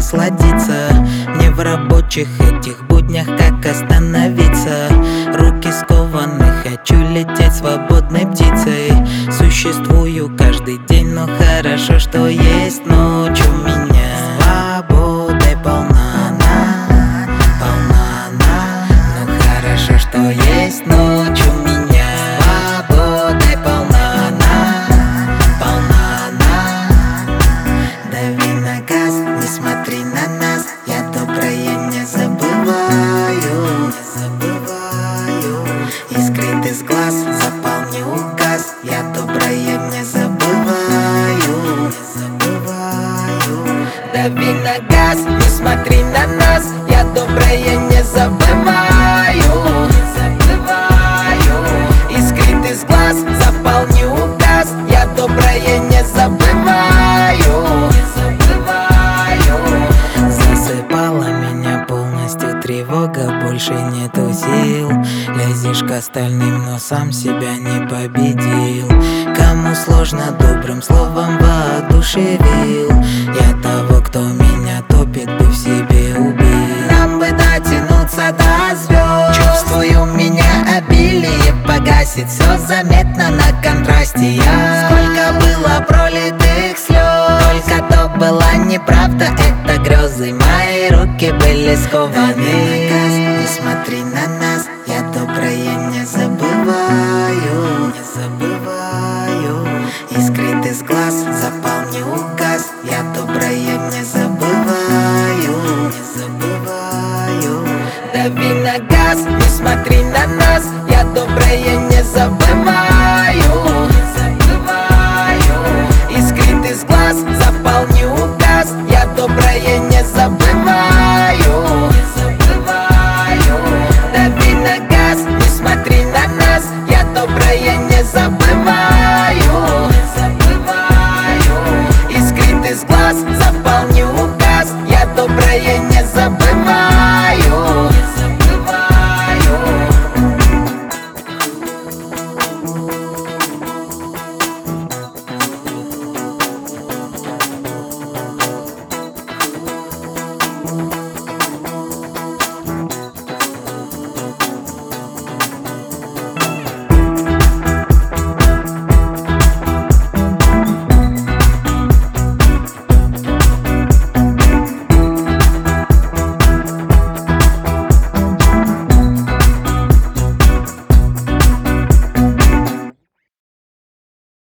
насладиться. Мне в рабочих этих буднях как остановиться. Руки скованы, хочу лететь свободной птицей. Существую каждый день, но хорошо, что есть ночь у меня. Свободой полна она, ну хорошо, что есть ночь у меня. Свободой полна она. Дави на газ, не смотри на нас. Я доброе не забываю. И скрытый с глаз запал не указ. Я доброе не забываю. Дави на газ, не смотри на нас. Я доброе не забываю. И скрытый с глаз запал не указ. Я доброе не забываю. Засыпала меня полностью тревога, больше нету сил. Лезешь к остальным, но сам себя не победил. Кому сложно, добрым словом воодушевил. Я того, кто меня топит, бы в себе убил. Нам бы дотянуться до звезд. Чувствую, меня обилие погасит. Все заметно на контрасте. Сколько было пролитых слез. Только то была неправда, это грезы. Мои руки были скованы. Не смотри на нас, я доброе не забываю. И скрытый с глаз запал не указ. Я доброе